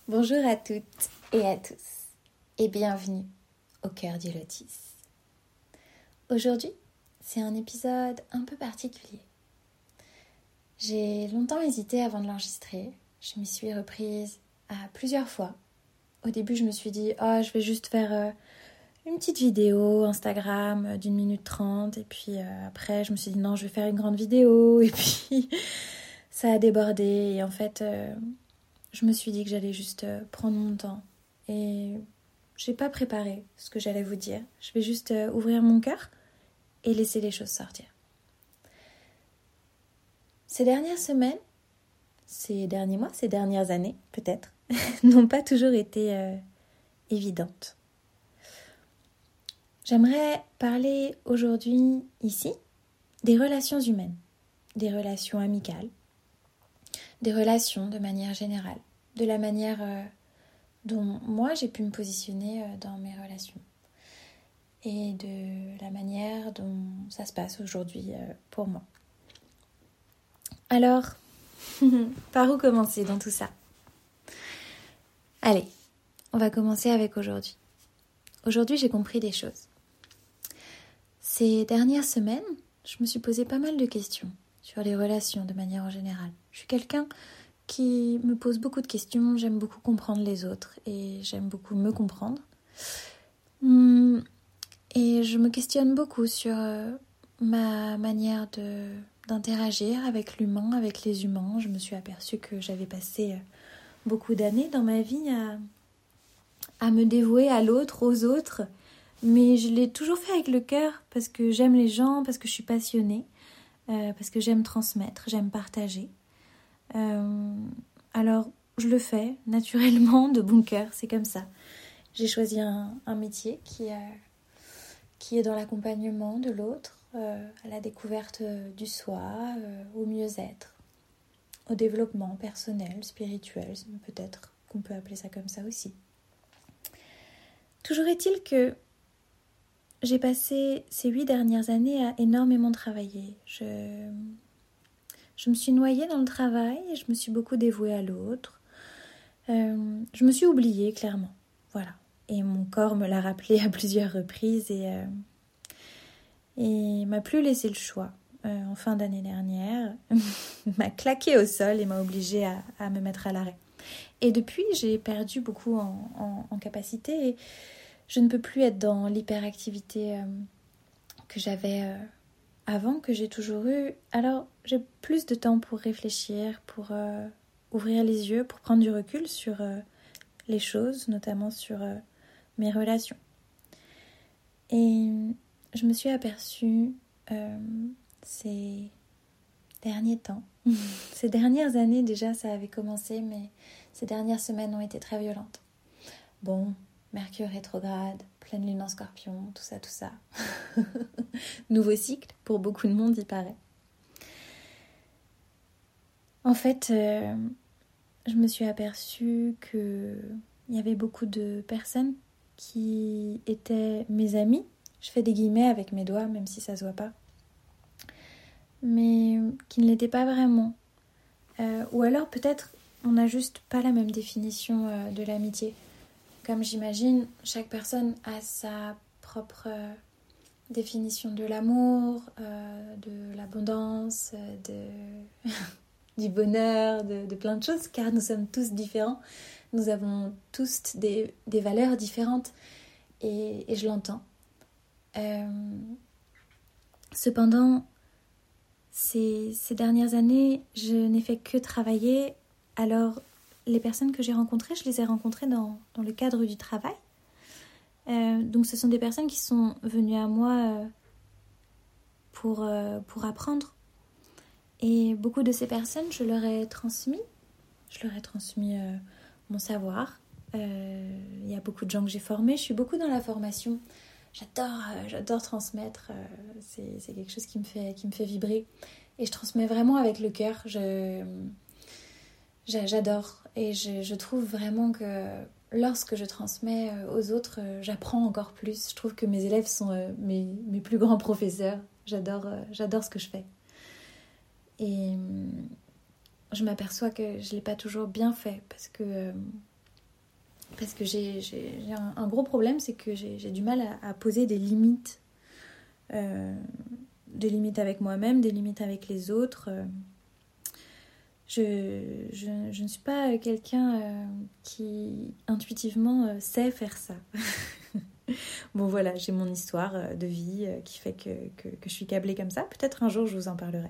Bonjour à toutes et à tous et bienvenue au cœur du lotus. Aujourd'hui, c'est un épisode un peu particulier. J'ai longtemps hésité avant de l'enregistrer. Je m'y suis reprise à plusieurs fois. Au début, je me suis dit « Oh, je vais juste faire une petite vidéo Instagram d'1 minute 30. » Et puis après, je me suis dit « Non, je vais faire une grande vidéo. » Et puis, ça a débordé. Et en fait, je me suis dit que j'allais juste prendre mon temps. Et j'ai pas préparé ce que j'allais vous dire. Je vais juste ouvrir mon cœur et laisser les choses sortir. Ces dernières semaines, ces derniers mois, ces dernières années, peut-être, n'ont pas toujours été évidentes. J'aimerais parler aujourd'hui, ici, des relations humaines, des relations amicales, des relations de manière générale, de la manière dont moi j'ai pu me positionner dans mes relations et de la manière dont ça se passe aujourd'hui pour moi. Alors, par où commencer dans tout ça ? Allez, on va commencer avec aujourd'hui. Aujourd'hui, j'ai compris des choses. Ces dernières semaines, je me suis posé pas mal de questions sur les relations de manière en général. Je suis quelqu'un qui me pose beaucoup de questions, j'aime beaucoup comprendre les autres et j'aime beaucoup me comprendre. Et je me questionne beaucoup sur ma manière d'interagir avec l'humain, avec les humains. Je me suis aperçue que j'avais passé beaucoup d'années dans ma vie à me dévouer à l'autre, aux autres. Mais je l'ai toujours fait avec le cœur parce que j'aime les gens, parce que je suis passionnée, parce que j'aime transmettre, j'aime partager. Alors, je le fais naturellement, de bon cœur, c'est comme ça. J'ai choisi un métier qui est dans l'accompagnement de l'autre, à la découverte du soi, au mieux-être, au développement personnel, spirituel, peut-être qu'on peut appeler ça comme ça aussi. Toujours est-il que j'ai passé ces 8 dernières années à énormément travailler. Je me suis noyée dans le travail et je me suis beaucoup dévouée à l'autre. Je me suis oubliée, clairement. Voilà. Et mon corps me l'a rappelé à plusieurs reprises et m'a plus laissé le choix. En fin d'année dernière, m'a claqué au sol et m'a obligée à me mettre à l'arrêt. Et depuis, j'ai perdu beaucoup en capacité et je ne peux plus être dans l'hyperactivité que j'avais avant, que j'ai toujours eu. Alors, j'ai plus de temps pour réfléchir, pour ouvrir les yeux, pour prendre du recul sur les choses, notamment sur mes relations. Et je me suis aperçue ces derniers temps, ces dernières années déjà, ça avait commencé, mais ces dernières semaines ont été très violentes. Bon, Mercure rétrograde, pleine lune en Scorpion, tout ça. Nouveau cycle, pour beaucoup de monde, il paraît. En fait, je me suis aperçue qu'il y avait beaucoup de personnes qui étaient mes amis. Je fais des guillemets avec mes doigts, même si ça se voit pas. Mais qui ne l'étaient pas vraiment. Ou alors peut-être on n'a juste pas la même définition de l'amitié. Comme j'imagine, chaque personne a sa propre définition de l'amour, de l'abondance, du bonheur, de plein de choses, car nous sommes tous différents. Nous avons tous des valeurs différentes et je l'entends. Cependant, ces dernières années, je n'ai fait que travailler. Alors, les personnes que j'ai rencontrées, je les ai rencontrées dans le cadre du travail. Donc, ce sont des personnes qui sont venues à moi pour apprendre. Et beaucoup de ces personnes, je leur ai transmis mon savoir. Il y a beaucoup de gens que j'ai formés. Je suis beaucoup dans la formation. J'adore transmettre. C'est quelque chose qui me fait vibrer. Et je transmets vraiment avec le cœur. J'adore. Et je trouve vraiment que lorsque je transmets aux autres, j'apprends encore plus. Je trouve que mes élèves sont mes plus grands professeurs. J'adore ce que je fais. Et je m'aperçois que je ne l'ai pas toujours bien fait parce que Parce que j'ai un gros problème, c'est que j'ai du mal à poser des limites. Des limites avec moi-même, des limites avec les autres. Je ne suis pas quelqu'un qui intuitivement sait faire ça. Bon voilà, j'ai mon histoire de vie qui fait que je suis câblée comme ça. Peut-être un jour je vous en parlerai.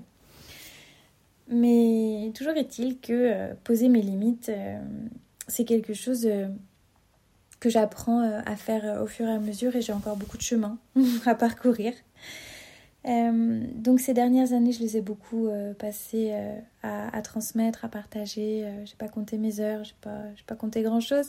Mais toujours est-il que poser mes limites, c'est quelque chose que j'apprends à faire au fur et à mesure et j'ai encore beaucoup de chemin à parcourir. Donc ces dernières années, je les ai beaucoup passées à transmettre, à partager. J'ai pas compté mes heures, j'ai pas compté grand-chose.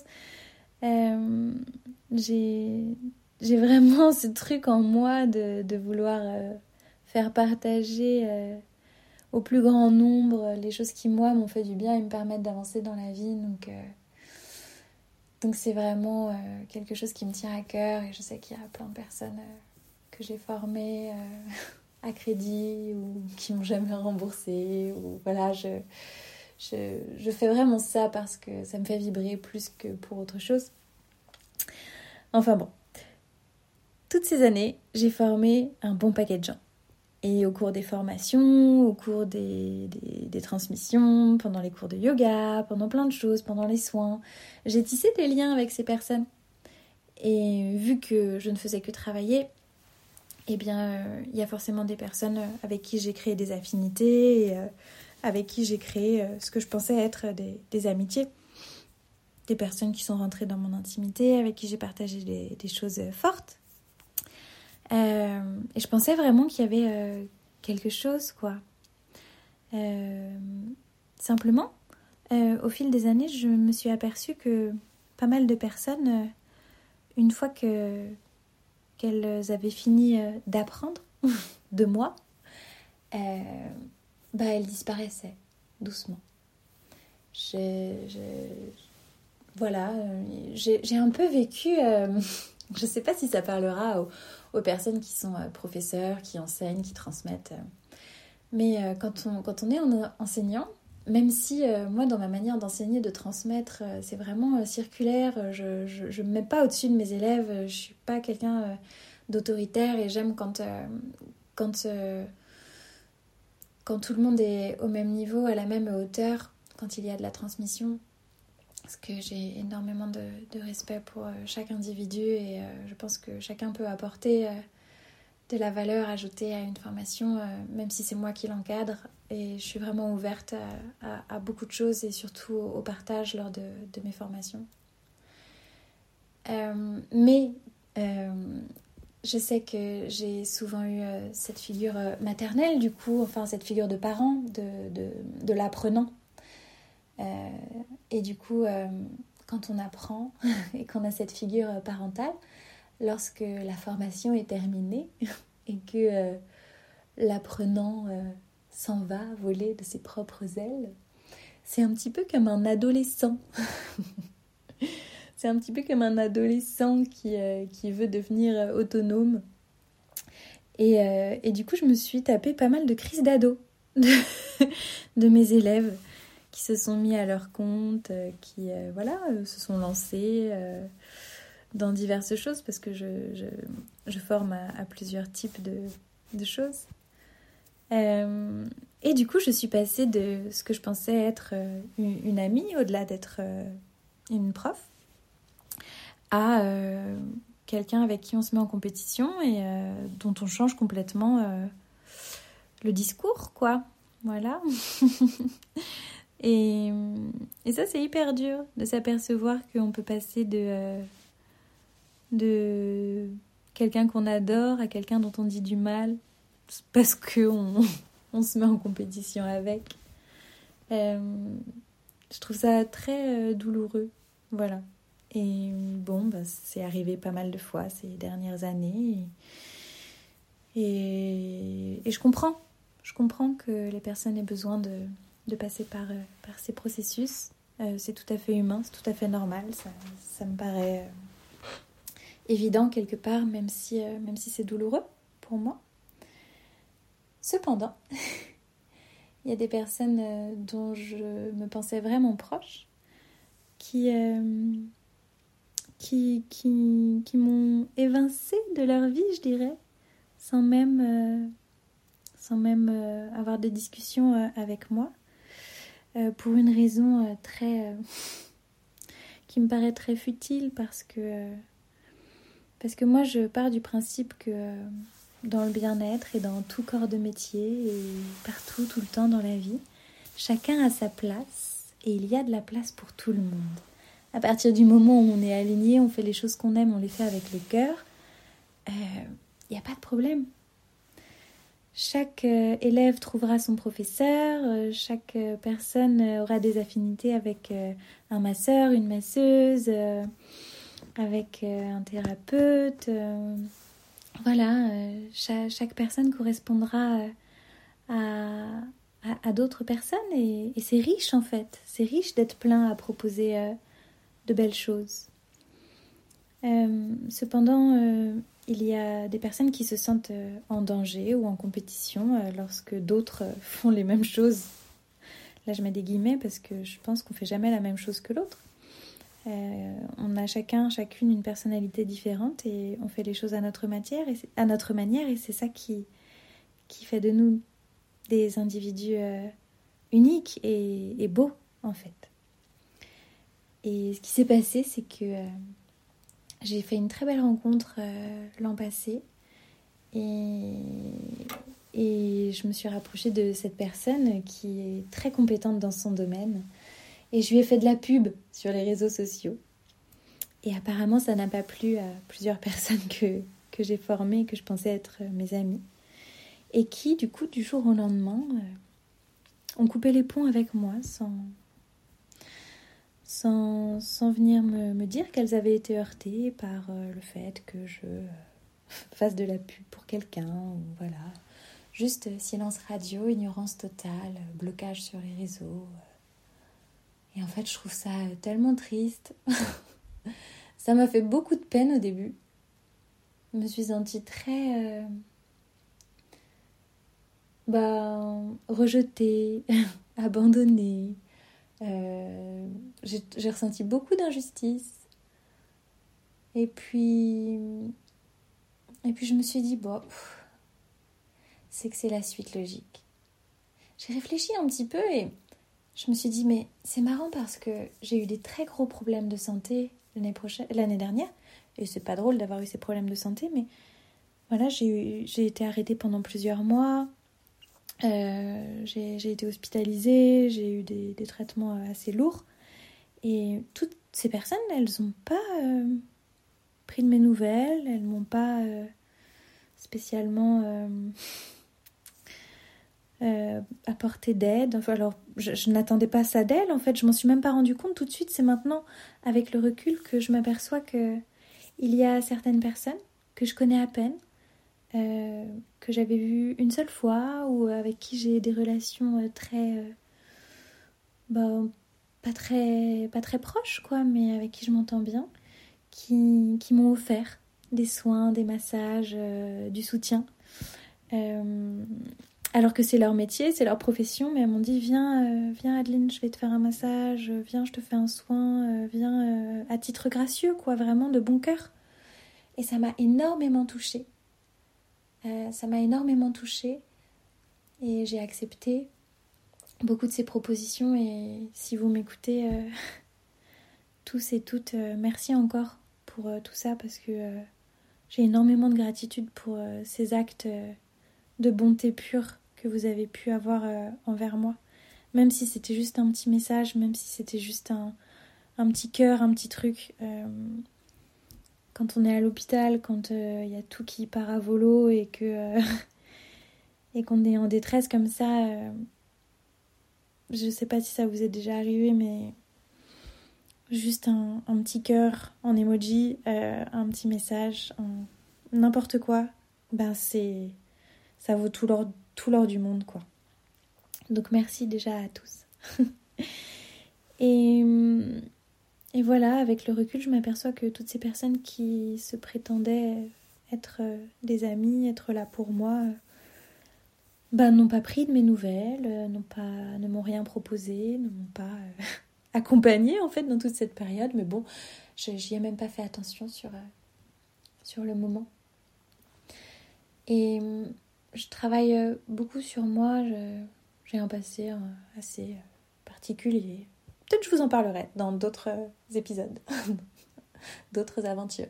J'ai vraiment ce truc en moi de vouloir faire partager au plus grand nombre les choses qui, moi, m'ont fait du bien et me permettent d'avancer dans la vie. Donc c'est vraiment quelque chose qui me tient à cœur et je sais qu'il y a plein de personnes que j'ai formées à crédit ou qui m'ont jamais remboursé. Ou voilà, je fais vraiment ça parce que ça me fait vibrer plus que pour autre chose. Enfin bon, toutes ces années, j'ai formé un bon paquet de gens. Et au cours des formations, au cours des transmissions, pendant les cours de yoga, pendant plein de choses, pendant les soins, j'ai tissé des liens avec ces personnes. Et vu que je ne faisais que travailler, eh bien, il y a forcément des personnes avec qui j'ai créé des affinités, et, avec qui j'ai créé ce que je pensais être des amitiés. Des personnes qui sont rentrées dans mon intimité, avec qui j'ai partagé des choses fortes. Et je pensais vraiment qu'il y avait quelque chose, quoi. Simplement, au fil des années, je me suis aperçue que pas mal de personnes, une fois qu'elles avaient fini d'apprendre de moi, elles disparaissaient doucement. Voilà, j'ai un peu vécu... je ne sais pas si ça parlera aux personnes qui sont professeurs, qui enseignent, qui transmettent. Mais quand on est enseignant, même si moi, dans ma manière d'enseigner, de transmettre, c'est vraiment circulaire, je ne me mets pas au-dessus de mes élèves, je ne suis pas quelqu'un d'autoritaire et j'aime quand tout le monde est au même niveau, à la même hauteur, quand il y a de la transmission. Parce que j'ai énormément de respect pour chaque individu et je pense que chacun peut apporter de la valeur ajoutée à une formation, même si c'est moi qui l'encadre. Et je suis vraiment ouverte à beaucoup de choses et surtout au partage lors de mes formations. Mais je sais que j'ai souvent eu cette figure maternelle, du coup, enfin cette figure de parent, de l'apprenant. Et du coup, quand on apprend et qu'on a cette figure parentale, lorsque la formation est terminée et que l'apprenant s'en va voler de ses propres ailes, c'est un petit peu comme un adolescent. C'est un petit peu comme un adolescent qui veut devenir autonome. Et du coup, je me suis tapé pas mal de crises d'ado de mes élèves qui se sont mis à leur compte, qui se sont lancés dans diverses choses parce que je forme à plusieurs types de choses. Et du coup, je suis passée de ce que je pensais être une amie, au-delà d'être une prof, à quelqu'un avec qui on se met en compétition et dont on change complètement le discours, quoi. Voilà. Et ça, c'est hyper dur de s'apercevoir qu'on peut passer de quelqu'un qu'on adore à quelqu'un dont on dit du mal parce qu'on se met en compétition avec. Je trouve ça très douloureux. Voilà. Et bon, c'est arrivé pas mal de fois ces dernières années. Et je comprends. Je comprends que les personnes aient besoin de passer par ces processus. C'est tout à fait humain, c'est tout à fait normal. Ça me paraît évident quelque part, même si c'est douloureux pour moi. Cependant, il y a des personnes dont je me pensais vraiment proche qui qui m'ont évincé de leur vie, je dirais, sans même avoir de discussion avec moi, pour une raison qui me paraît très futile, parce que moi je pars du principe que dans le bien-être et dans tout corps de métier et partout, tout le temps dans la vie, chacun a sa place et il y a de la place pour tout le monde. À partir du moment où on est aligné, on fait les choses qu'on aime, on les fait avec le cœur, il n'y a pas de problème. Chaque élève trouvera son professeur, chaque personne aura des affinités avec un masseur, une masseuse, avec un thérapeute. Voilà, chaque personne correspondra à d'autres personnes et c'est riche en fait. C'est riche d'être plein à proposer de belles choses. Cependant, il y a des personnes qui se sentent en danger ou en compétition lorsque d'autres font les mêmes choses. Là, je mets des guillemets parce que je pense qu'on ne fait jamais la même chose que l'autre. On a chacune une personnalité différente et on fait les choses à notre manière et c'est ça qui fait de nous des individus uniques et beaux en fait. Et ce qui s'est passé, c'est que j'ai fait une très belle rencontre l'an passé et je me suis rapprochée de cette personne qui est très compétente dans son domaine. Et je lui ai fait de la pub sur les réseaux sociaux. Et apparemment, ça n'a pas plu à plusieurs personnes que j'ai formées, que je pensais être mes amies. Et qui, du coup, du jour au lendemain, ont coupé les ponts avec moi sans venir me dire qu'elles avaient été heurtées par le fait que je fasse de la pub pour quelqu'un. Ou voilà. Juste silence radio, ignorance totale, blocage sur les réseaux. Et en fait, je trouve ça tellement triste. Ça m'a fait beaucoup de peine au début. Je me suis sentie très rejetée, abandonnée. J'ai ressenti beaucoup d'injustice. Et puis je me suis dit, c'est que c'est la suite logique. J'ai réfléchi un petit peu et je me suis dit, mais c'est marrant parce que j'ai eu des très gros problèmes de santé l'année dernière. Et c'est pas drôle d'avoir eu ces problèmes de santé, mais voilà, j'ai été arrêtée pendant plusieurs mois. J'ai été hospitalisée, j'ai eu des traitements assez lourds. Et toutes ces personnes, elles n'ont pas pris de mes nouvelles, elles m'ont pas spécialement apporté d'aide. Enfin, alors, je n'attendais pas ça d'elles, en fait, je m'en suis même pas rendu compte tout de suite. C'est maintenant, avec le recul, que je m'aperçois que il y a certaines personnes que je connais à peine, que j'avais vues une seule fois ou avec qui j'ai des relations pas très proches, quoi, mais avec qui je m'entends bien, qui m'ont offert des soins, des massages, du soutien. Alors que c'est leur métier, c'est leur profession, mais elles m'ont dit viens Adeline, je vais te faire un massage, viens je te fais un soin, viens à titre gracieux, quoi, vraiment de bon cœur. Et ça m'a énormément touchée. Et j'ai accepté beaucoup de ces propositions. Et si vous m'écoutez, tous et toutes, merci encore pour tout ça, parce que j'ai énormément de gratitude pour ces actes de bonté pure que vous avez pu avoir envers moi. Même si c'était juste un petit message, même si c'était juste un petit cœur, un petit truc. Quand on est à l'hôpital, quand y a tout qui part à volo et qu'on est en détresse comme ça, je sais pas si ça vous est déjà arrivé, mais juste un petit cœur en emoji, un petit message, n'importe quoi, ça vaut tout l'or du monde, quoi. Donc merci déjà à tous. Et voilà, avec le recul, je m'aperçois que toutes ces personnes qui se prétendaient être des amies, être là pour moi, n'ont pas pris de mes nouvelles, ne m'ont rien proposé, ne m'ont pas accompagnée en fait dans toute cette période, mais bon, j'y ai même pas fait attention sur le moment. Et je travaille beaucoup sur moi, j'ai un passé assez particulier. Peut-être que je vous en parlerai dans d'autres épisodes, d'autres aventures.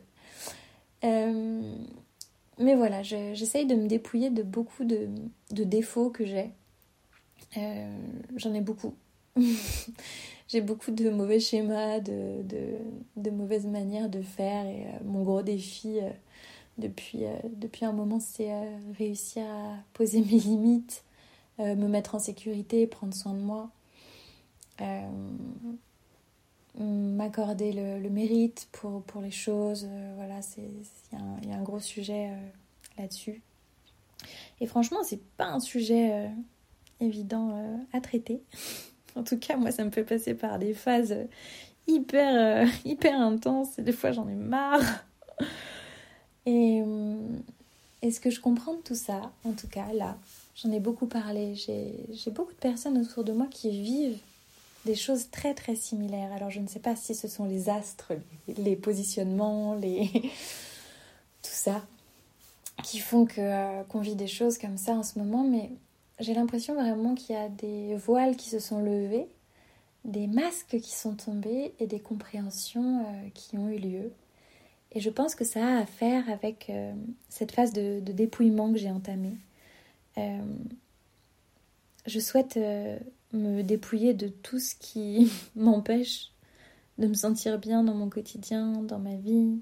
Mais voilà, j'essaye de me dépouiller de beaucoup de défauts que j'ai. J'en ai beaucoup. J'ai beaucoup de mauvais schémas, de mauvaises manières de faire. Et mon gros défi depuis un moment, c'est réussir à poser mes limites, me mettre en sécurité, prendre soin de moi. M'accorder le mérite pour les choses. Voilà, il y a un gros sujet là-dessus. Et franchement, c'est pas un sujet évident à traiter. En tout cas, moi, ça me fait passer par des phases hyper intenses. Et des fois, j'en ai marre. Et ce que je comprends de tout ça, en tout cas, là, j'en ai beaucoup parlé. J'ai beaucoup de personnes autour de moi qui vivent des choses très très similaires. Alors je ne sais pas si ce sont les astres, les positionnements, tout ça, qui font qu'on vit des choses comme ça en ce moment, mais j'ai l'impression vraiment qu'il y a des voiles qui se sont levés, des masques qui sont tombés et des compréhensions qui ont eu lieu. Et je pense que ça a à faire avec cette phase de dépouillement que j'ai entamée. Je souhaite me dépouiller de tout ce qui m'empêche de me sentir bien dans mon quotidien, dans ma vie,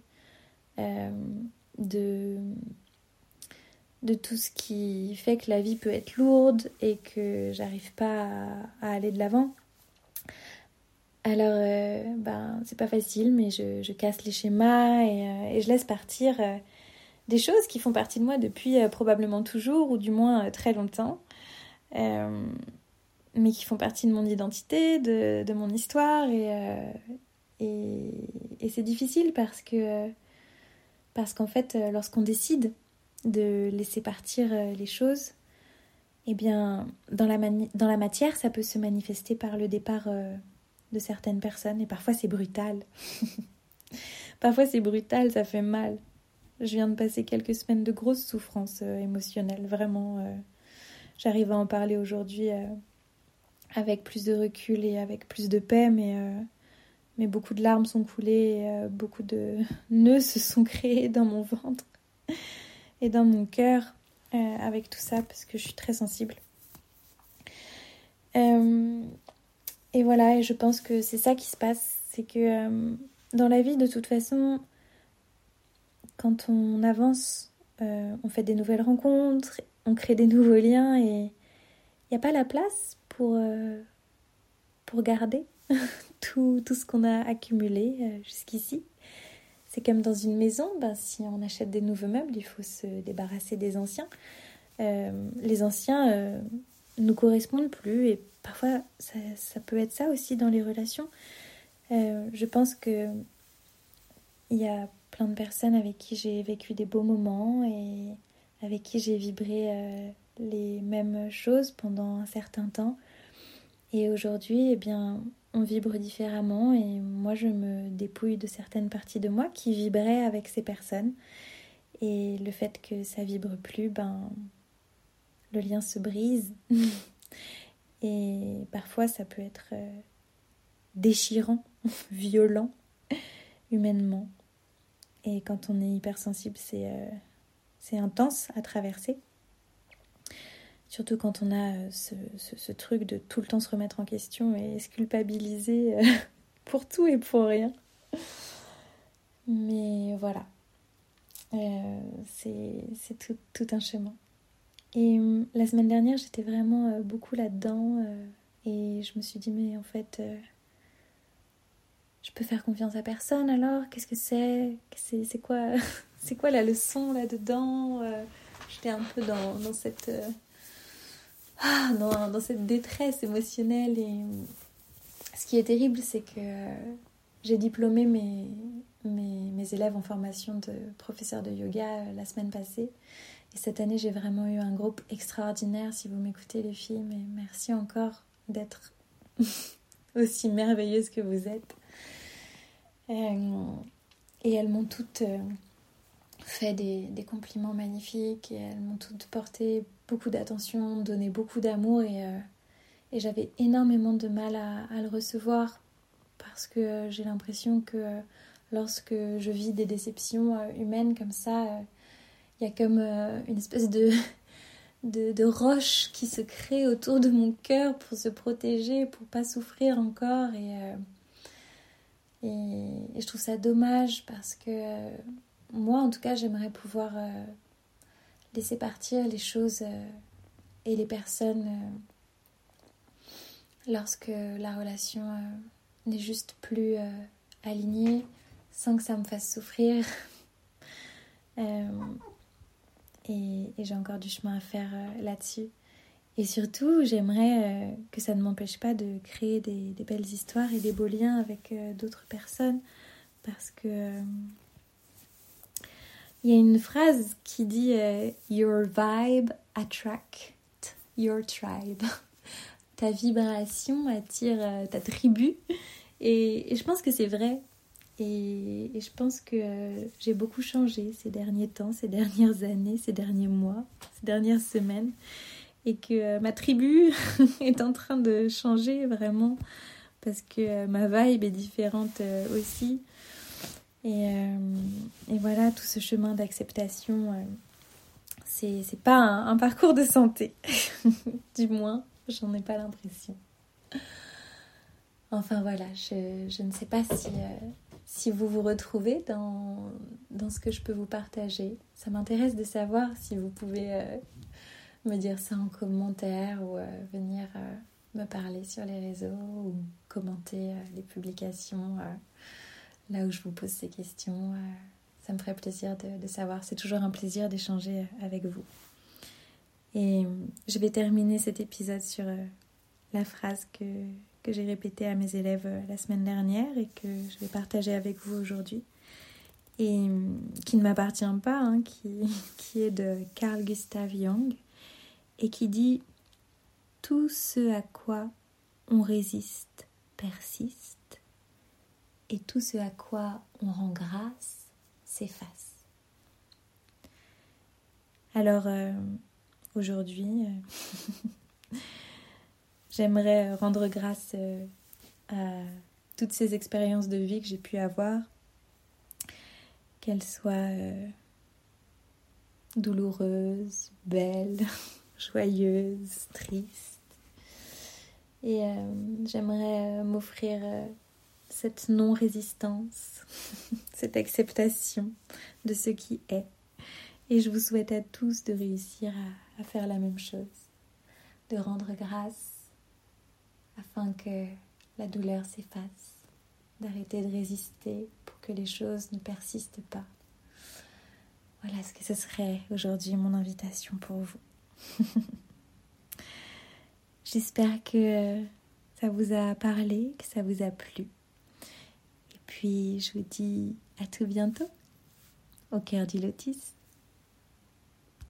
de tout ce qui fait que la vie peut être lourde et que j'arrive pas à aller de l'avant. Alors, c'est pas facile, mais je casse les schémas et je laisse partir des choses qui font partie de moi depuis probablement toujours, ou du moins très longtemps. Mais qui font partie de mon identité, de mon histoire, et c'est difficile parce qu'en fait, lorsqu'on décide de laisser partir les choses, eh bien, dans la matière, ça peut se manifester par le départ de certaines personnes, et parfois c'est brutal. Parfois c'est brutal, ça fait mal. Je viens de passer quelques semaines de grosses souffrances émotionnelles, vraiment. J'arrive à en parler aujourd'hui avec plus de recul et avec plus de paix, mais beaucoup de larmes sont coulées, et, beaucoup de nœuds se sont créés dans mon ventre et dans mon cœur avec tout ça, parce que je suis très sensible. Et voilà, et je pense que c'est ça qui se passe, c'est que dans la vie, de toute façon, quand on avance, on fait des nouvelles rencontres, on crée des nouveaux liens, et il n'y a pas la place pour garder tout ce qu'on a accumulé jusqu'ici. C'est comme dans une maison, si on achète des nouveaux meubles, il faut se débarrasser des anciens. Les anciens nous correspondent plus, et parfois ça peut être ça aussi dans les relations. Je pense que il y a plein de personnes avec qui j'ai vécu des beaux moments et avec qui j'ai vibré les mêmes choses pendant un certain temps. Et aujourd'hui, eh bien, on vibre différemment, et moi, je me dépouille de certaines parties de moi qui vibraient avec ces personnes. Et le fait que ça vibre plus, le lien se brise. Et parfois, ça peut être déchirant, violent, humainement. Et quand on est hypersensible, c'est intense à traverser. Surtout quand on a ce truc de tout le temps se remettre en question et se culpabiliser pour tout et pour rien. Mais voilà, c'est tout un chemin. Et la semaine dernière, j'étais vraiment beaucoup là-dedans, et je me suis dit, mais en fait, je peux faire confiance à personne alors ? Qu'est-ce que c'est ? C'est quoi, c'est quoi la leçon là-dedans ? J'étais un peu dans cette... dans cette détresse émotionnelle. Et ce qui est terrible, c'est que j'ai diplômé mes élèves en formation de professeur de yoga la semaine passée, et cette année j'ai vraiment eu un groupe extraordinaire. Si vous m'écoutez les filles, mais merci encore d'être aussi merveilleuses que vous êtes. Et elles m'ont toutes fait des compliments magnifiques et elles m'ont toutes porté beaucoup d'attention, donné beaucoup d'amour et j'avais énormément de mal à le recevoir parce que j'ai l'impression que lorsque je vis des déceptions humaines comme ça, il y a comme une espèce de roche qui se crée autour de mon cœur pour se protéger, pour pas souffrir encore et je trouve ça dommage parce que moi en tout cas j'aimerais pouvoir laisser partir les choses et les personnes lorsque la relation n'est juste plus alignée sans que ça me fasse souffrir et j'ai encore du chemin à faire là-dessus et surtout j'aimerais que ça ne m'empêche pas de créer des belles histoires et des beaux liens avec d'autres personnes parce que il y a une phrase qui dit Your vibe attract your tribe. Ta vibration attire ta tribu. Et je pense que c'est vrai. Et je pense que j'ai beaucoup changé ces derniers temps, ces dernières années, ces derniers mois, ces dernières semaines. Et que ma tribu est en train de changer vraiment. Parce que ma vibe est différente aussi. Et voilà, tout ce chemin d'acceptation, c'est pas un parcours de santé. Du moins, j'en ai pas l'impression. Enfin voilà, je ne sais pas si vous vous retrouvez dans ce que je peux vous partager. Ça m'intéresse de savoir si vous pouvez me dire ça en commentaire ou venir me parler sur les réseaux ou commenter les publications là où je vous pose ces questions. Ça me ferait plaisir de savoir. C'est toujours un plaisir d'échanger avec vous. Et je vais terminer cet épisode sur la phrase que j'ai répétée à mes élèves la semaine dernière et que je vais partager avec vous aujourd'hui. Et qui ne m'appartient pas, hein, qui est de Carl Gustav Jung et qui dit « Tout ce à quoi on résiste persiste. Et tout ce à quoi on rend grâce s'efface. » Alors, aujourd'hui, j'aimerais rendre grâce à toutes ces expériences de vie que j'ai pu avoir, qu'elles soient douloureuses, belles, joyeuses, tristes. Et j'aimerais m'offrir cette non-résistance, cette acceptation de ce qui est. Et je vous souhaite à tous de réussir à faire la même chose, de rendre grâce afin que la douleur s'efface, d'arrêter de résister pour que les choses ne persistent pas. Voilà ce que ce serait aujourd'hui mon invitation pour vous. J'espère que ça vous a parlé, que ça vous a plu. Et puis, je vous dis à tout bientôt, au cœur du lotus.